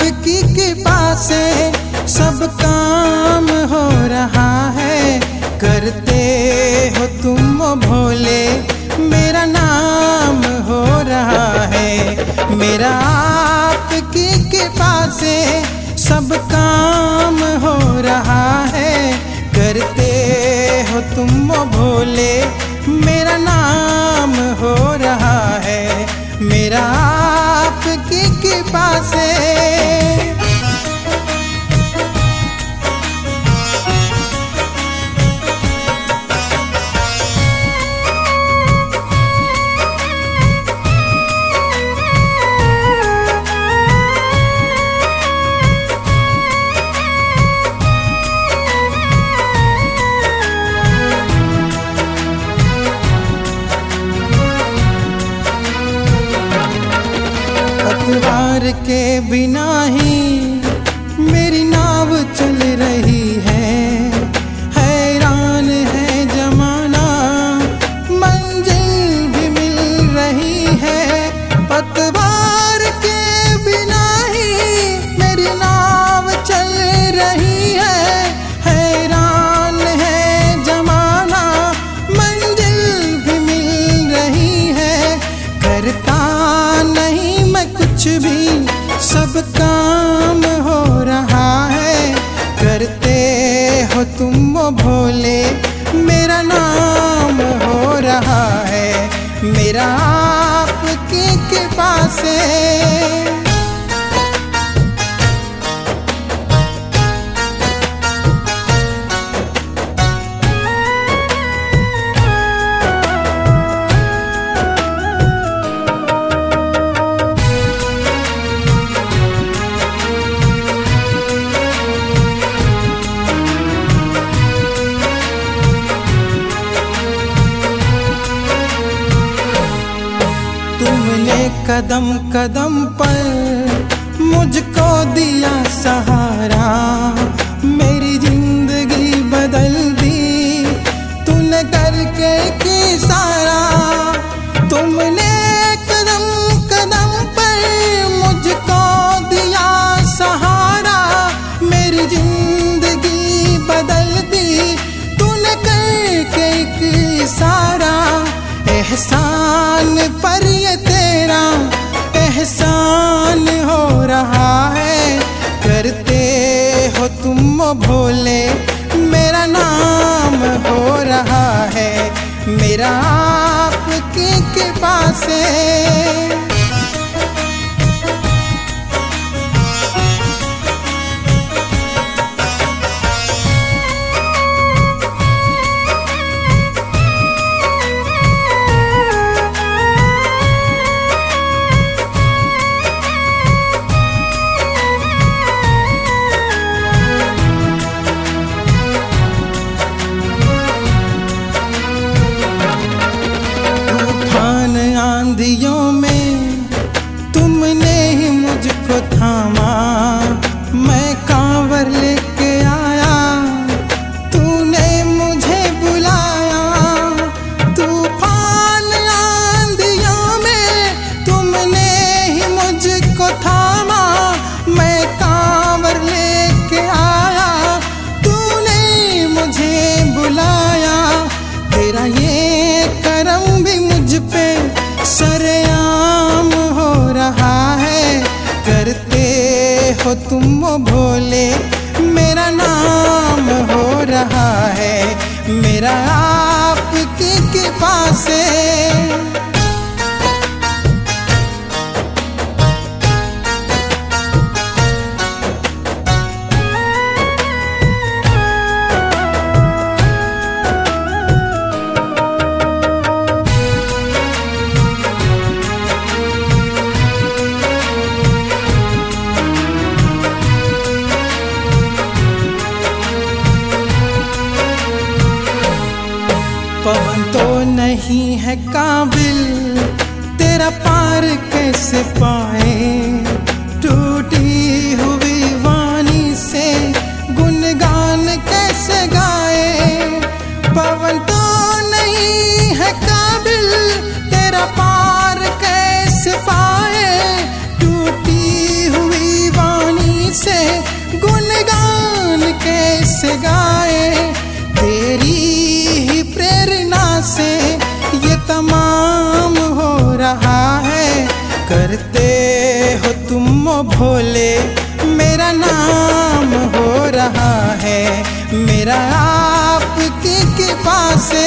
आपकी कृपा से सब काम हो रहा है। करते हो तुम भोले, मेरा नाम हो रहा है। मेरा आपकी कृपा से सब काम हो रहा है। करते हो तुम भोले, मेरा नाम हो रहा है। मेरा आपकी कृपा से। पतवार के बिना ही मेरी नाव चल रही है। हैरान है जमाना, मंजिल भी मिल रही है। पतवार के बिना ही मेरी नाव चल रही है। हैरान है जमाना, मंजिल भी मिल रही है। करता नहीं मैं कुछ भी, सब काम हो रहा है। करते हो तुम भोले, मेरा नाम हो रहा है। मेरा आपकी कृपा से। तुमने कदम कदम पर मुझको दिया सहारा। मेरी जिंदगी बदल दी तूने करके की सारा। तुमने कदम कदम पर मुझको दिया सहारा। मेरी जिंदगी बदल दी तूने करके की सारा। एहसान पर ये तेरा एहसान हो रहा है। करते हो तुम भोले, मेरा नाम हो रहा है। मेरा आपकी कृपा से। आंधियों में तुमने ही मुझको थामा। मैं कांवर लेके आया, तूने मुझे बुलाया। तूफान आंधियों में तुमने ही मुझको थामा। मैं कांवर लेके आया, तूने मुझे बुलाया। तेरा ये करम भी मुझ पे सरेआम हो रहा है। करते हो तुम भोले, मेरा नाम हो रहा है। मेरा आपकी कृपा से। पवन तो नहीं है काबिल, तेरा पार कैसे पाए। टूटी हुई वाणी से गुणगान कैसे गाए। पवन तो नहीं है काबिल, तेरा पार कैसे पाए। टूटी हुई वाणी भोले मेरा नाम हो रहा है, मेरा आपकी कृपा से।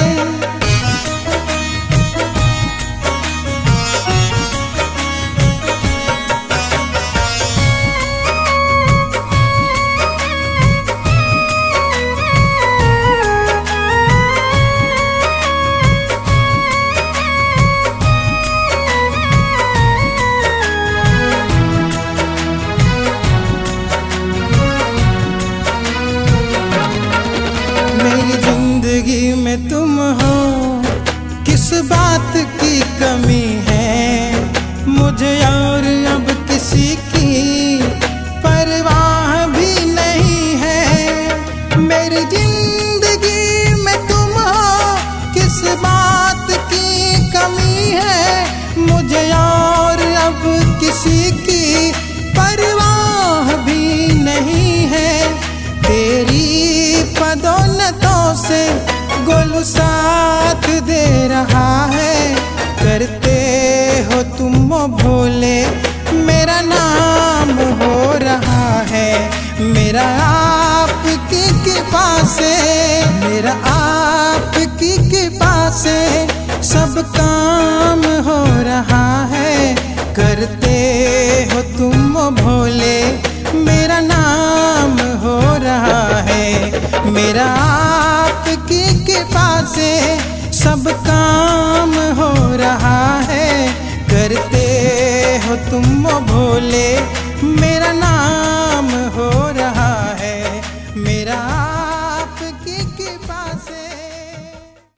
मेरी जिंदगी में तुम हो, किस बात की कमी है मुझे, और अब किसी की परवाह भी नहीं है। मेरी जिंदगी में तुम हो, किस बात की कमी है मुझे, और अब किसी की परवाह भी नहीं है। तेरी पदोन्नतों से गोलू साथ दे रहा है, करते हो तुम वो भोले मेरा नाम हो रहा है, मेरा आपकी कृपा से, मेरा आपकी कृपा से सब काम हो रहा है। करते हो तुम वो भोले मेरा नाम हो रहा है, मेरा आपकी कृपा से सब काम हो रहा है। करते हो तुम वो भोले मेरा नाम